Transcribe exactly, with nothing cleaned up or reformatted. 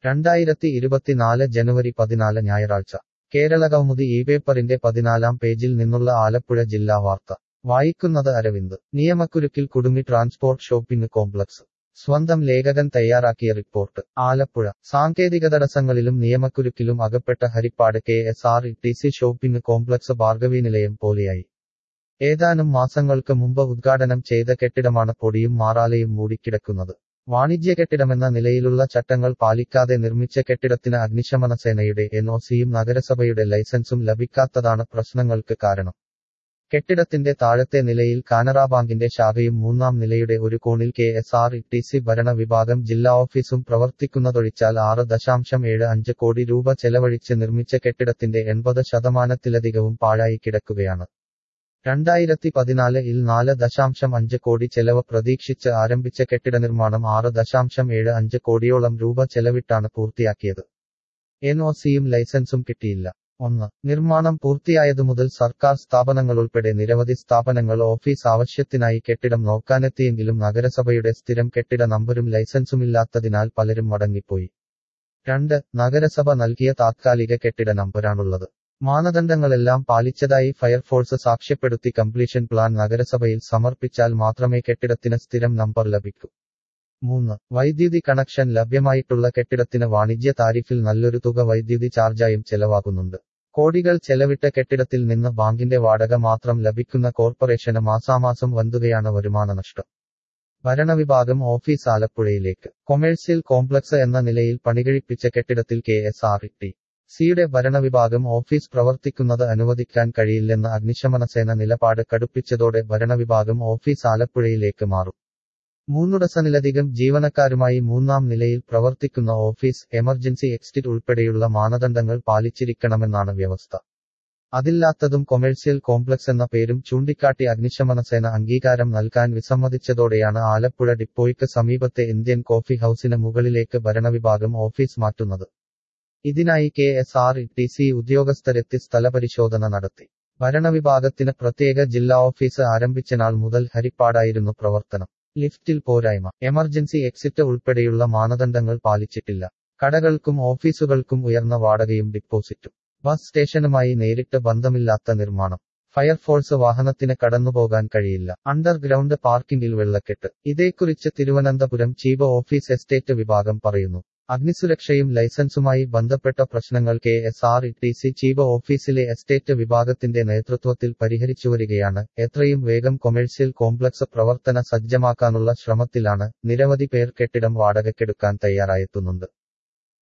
രണ്ടായിരത്തി ഇരുപത്തിനാല് ജനുവരി പതിനാല് ഞായറാഴ്ച കേരളകൗമുദി ഈ പേപ്പറിന്റെ പതിനാലാം പേജിൽ നിന്നുള്ള ആലപ്പുഴ ജില്ലാ വാർത്ത വായിക്കുന്നത് അരവിന്ദ്. നിയമക്കുരുക്കിൽ കുടുങ്ങി ട്രാൻസ്പോർട്ട് ഷോപ്പിംഗ് കോംപ്ലക്സ്. സ്വന്തം ലേഖകൻ തയ്യാറാക്കിയ റിപ്പോർട്ട്. ആലപ്പുഴ. സാങ്കേതിക തടസ്സങ്ങളിലും നിയമക്കുരുക്കിലും അകപ്പെട്ട Harippad K S R T C shopping complex Bhargavinilayam പോലെയായി. ഏതാനും മാസങ്ങൾക്ക് മുമ്പ് ഉദ്ഘാടനം ചെയ്ത കെട്ടിടമാണ് പൊടിയും മാറാലയും മൂടിക്കിടക്കുന്നത്. വാണിജ്യ കെട്ടിടമെന്ന നിലയിലുള്ള ചട്ടങ്ങൾ പാലിക്കാതെ നിർമ്മിച്ച കെട്ടിടത്തിന് അഗ്നിശമന സേനയുടെ എൻ ഒ സിയും നഗരസഭയുടെ ലൈസൻസും ലഭിക്കാത്തതാണ് പ്രശ്നങ്ങൾക്ക് കാരണം. കെട്ടിടത്തിന്റെ താഴത്തെ നിലയിൽ കാനറ ബാങ്കിന്റെ ശാഖയും മൂന്നാം നിലയുടെ ഒരു കോണിൽ K S R T C ഭരണ വിഭാഗം ജില്ലാ ഓഫീസും പ്രവർത്തിക്കുന്നതൊഴിച്ചാൽ ആറ് ദശാംശം ഏഴ് അഞ്ച് കോടി രൂപ ചെലവഴിച്ച് നിർമ്മിച്ച കെട്ടിടത്തിന്റെ എൺപത് ശതമാനത്തിലധികവും പാഴായി കിടക്കുകയാണ്. രണ്ടായിരത്തി പതിനാല് ഇൽ നാല് ദശാംശം അഞ്ച് കോടി ചെലവ് പ്രതീക്ഷിച്ച് ആരംഭിച്ച കെട്ടിടനിർമ്മാണം ആറ് ദശാംശം ഏഴ് അഞ്ച് കോടിയോളം രൂപ ചെലവിട്ടാണ് പൂർത്തിയാക്കിയത്. എൻ ഒ സിയും ലൈസൻസും കിട്ടിയില്ല. ഒന്ന്. നിർമ്മാണം പൂർത്തിയായതുമുതൽ സർക്കാർ സ്ഥാപനങ്ങളുൾപ്പെടെ നിരവധി സ്ഥാപനങ്ങൾ ഓഫീസ് ആവശ്യത്തിനായി കെട്ടിടം നോക്കാനെത്തിയെങ്കിലും നഗരസഭയുടെ സ്ഥിരം കെട്ടിട നമ്പരും ലൈസൻസുമില്ലാത്തതിനാൽ പലരും മടങ്ങിപ്പോയി. രണ്ട്. നഗരസഭ നൽകിയ താത്കാലിക കെട്ടിട നമ്പരാണുള്ളത്. മാനദണ്ഡങ്ങളെല്ലാം പാലിച്ചതായി ഫയർഫോഴ്സ് സാക്ഷ്യപ്പെടുത്തി കംപ്ലീഷൻ പ്ലാൻ നഗരസഭയിൽ സമർപ്പിച്ചാൽ മാത്രമേ കെട്ടിടത്തിന് സ്ഥിരം നമ്പർ ലഭിക്കൂ. മൂന്ന്. വൈദ്യുതി കണക്ഷൻ ലഭ്യമായിട്ടുള്ള കെട്ടിടത്തിന് വാണിജ്യ താരിഫിൽ നല്ലൊരു തുക വൈദ്യുതി ചാർജായും ചെലവാകുന്നുണ്ട്. കോടികൾ ചെലവിട്ട കെട്ടിടത്തിൽ നിന്ന് ബാങ്കിന്റെ വാടക മാത്രം ലഭിക്കുന്ന കോർപ്പറേഷന് മാസാമാസം വന്തുകയാണ് വരുമാന നഷ്ടം. ഭരണവിഭാഗം ഓഫീസ് ആലപ്പുഴയിലേക്ക്. കൊമേഴ്സ്യൽ കോംപ്ലക്സ് എന്ന നിലയിൽ പണികഴിപ്പിച്ച കെട്ടിടത്തിൽ കെ എസ് ആർ ടി സിയുടെ ഭരണവിഭാഗം ഓഫീസ് പ്രവർത്തിക്കുന്നത് അനുവദിക്കാൻ കഴിയില്ലെന്ന അഗ്നിശമനസേന നിലപാട് കടുപ്പിച്ചതോടെ ഭരണവിഭാഗം ഓഫീസ് ആലപ്പുഴയിലേക്ക് മാറും. മൂന്നു ഡസനിലധികം ജീവനക്കാരുമായി മൂന്നാം നിലയിൽ പ്രവർത്തിക്കുന്ന ഓഫീസ് എമർജൻസി എക്സിറ്റ് ഉൾപ്പെടെയുള്ള മാനദണ്ഡങ്ങൾ പാലിച്ചിരിക്കണമെന്നാണ് വ്യവസ്ഥ. അതില്ലാത്തതും കൊമേഴ്സ്യൽ കോംപ്ലക്സ് എന്ന പേരും ചൂണ്ടിക്കാട്ടി അഗ്നിശമനസേന അംഗീകാരം നൽകാൻ വിസമ്മതിച്ചതോടെയാണ് ആലപ്പുഴ ഡിപ്പോയ്ക്ക് സമീപത്തെ ഇന്ത്യൻ കോഫി ഹൌസിന് മുകളിലേക്ക് ഭരണവിഭാഗം ഓഫീസ് മാറ്റുന്നത്. ഇതിനായി K S R T C ഉദ്യോഗസ്ഥരെത്തി സ്ഥലപരിശോധന നടത്തി. ഭരണവിഭാഗത്തിന് പ്രത്യേക ജില്ലാ ഓഫീസ് ആരംഭിച്ച നാൾ മുതൽ ഹരിപ്പാടായിരുന്നു പ്രവർത്തനം. ലിഫ്റ്റിൽ പോരായ്മ. എമർജൻസി എക്സിറ്റ് ഉൾപ്പെടെയുള്ള മാനദണ്ഡങ്ങൾ പാലിച്ചിട്ടില്ല. കടകൾക്കും ഓഫീസുകൾക്കും ഉയർന്ന വാടകയും ഡിപ്പോസിറ്റും. ബസ് സ്റ്റേഷനുമായി നേരിട്ട് ബന്ധമില്ലാത്ത നിർമ്മാണം. ഫയർഫോഴ്സ് വാഹനത്തിന് കടന്നുപോകാൻ കഴിയില്ല. അണ്ടർഗ്രൗണ്ട് പാർക്കിംഗിൽ വെള്ളക്കെട്ട്. ഇതേക്കുറിച്ച് തിരുവനന്തപുരം ചീഫ് ഓഫീസ് എസ്റ്റേറ്റ് വിഭാഗം പറയുന്നു. അഗ്നിസുരക്ഷയും ലൈസൻസുമായി ബന്ധപ്പെട്ട പ്രശ്നങ്ങൾ K S R T C chief ഓഫീസിലെ എസ്റ്റേറ്റ് വിഭാഗത്തിന്റെ നേതൃത്വത്തിൽ പരിഹരിച്ചുവരികയാണ്. എത്രയും വേഗം കൊമേഴ്സ്യൽ കോംപ്ലക്സ് പ്രവർത്തന സജ്ജമാക്കാനുള്ള ശ്രമത്തിലാണ്. നിരവധി പേർ കെട്ടിടം വാടകയ്ക്കെടുക്കാൻ തയ്യാറായെത്തുന്നുണ്ട്.